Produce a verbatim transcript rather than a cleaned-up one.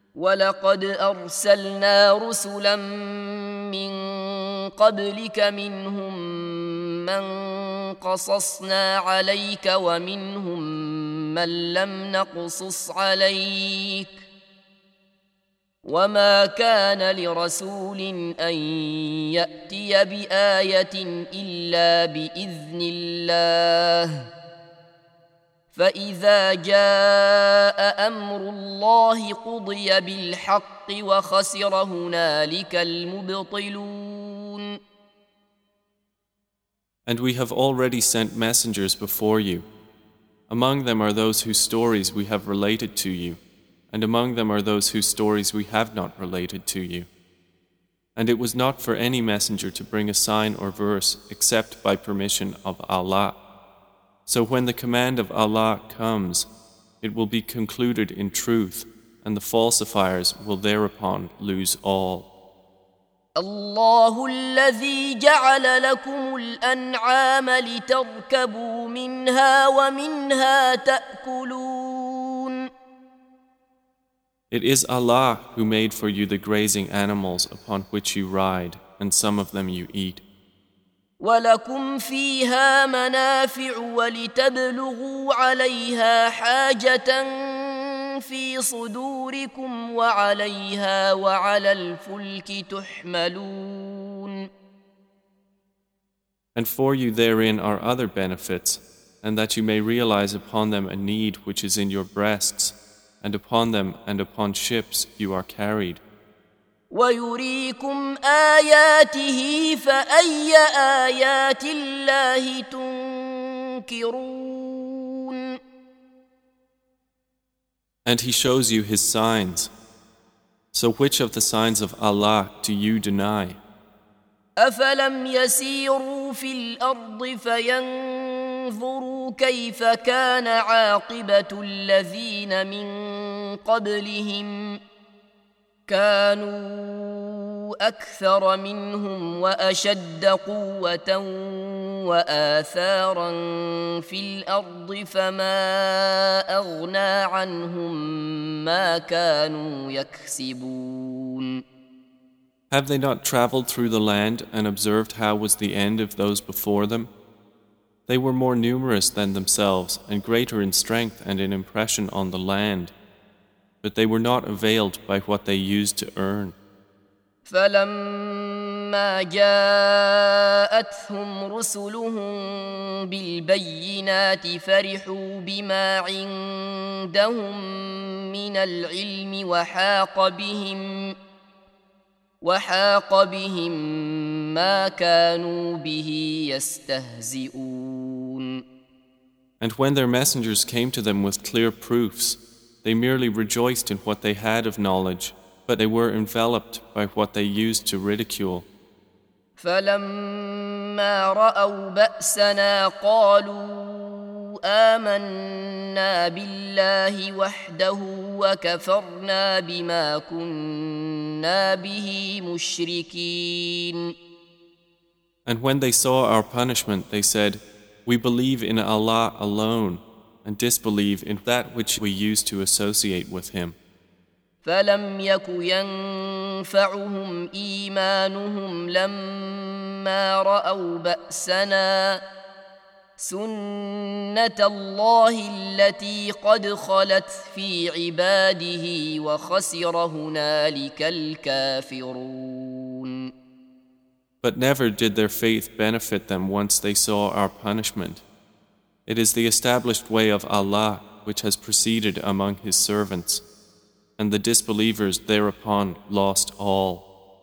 ولقد أرسلنا رسلا من قبلك منهم من قصصنا عليك ومنهم من لم نقصص عليك وما كان لرسول أن يأتي بآية إلا بإذن الله فإذا جاء أمر الله قضي بالحق وخسر هنالك المبطلون. And we have already sent messengers before you. Among them are those whose stories we have related to you, and among them are those whose stories we have not related to you. And it was not for any messenger to bring a sign or verse except by permission of Allah. So when the command of Allah comes, it will be concluded in truth, and the falsifiers will thereupon lose all. الله الذي جعل لكم الأنعام لتركبوا منها ومنها تأكلون. It is Allah who made for you the grazing animals upon which you ride, and some of them you eat. ولكم فيها منافع ولتبلغوا عليها حاجة في صدوركم وعليها وعلى الفلك تحملون. And for you therein are other benefits, and that you may realize upon them a need which is in your breasts, and upon them and upon ships you are carried. ويريكم آياته فأي آيات الله تنكرون. And He shows you His signs. So which of the signs of Allah do you deny? أفلم يسيروا في الأرض فينظروا كيف كان عاقبة الذين من قبلهم كانوا أكثر منهم وأشد قوة وآثارا في الأرض فما أغنى عنهم ما كانوا يكسبون. Have they not traveled through the land and observed how was the end of those before them? They were more numerous than themselves and greater in strength and in impression on the land, but they were not availed by what they used to earn. فلما جاءتهم رسلهم بالبينات فرحوا بما عندهم من العلم وحاق بهم وحاق بهم ما كانوا به يستهزئون. And when their messengers came to them with clear proofs, they merely rejoiced in what they had of knowledge, but they were enveloped by what they used to ridicule. فلما رأوا بأسنا قالوا آمنا بالله وحده وكفرنا بما كنا به مشركين. And when they saw our punishment, they said, "We believe in Allah alone, and disbelieve in that which we used to associate with Him." فلم يك ينفعهم إيمانهم لما رأوا بأسنا سنة الله التي قد خلت في عباده وخسر هنالك الكافرون. But never did their faith benefit them once they saw our punishment. It is the established way of Allah which has proceeded among His servants, and the disbelievers thereupon lost all.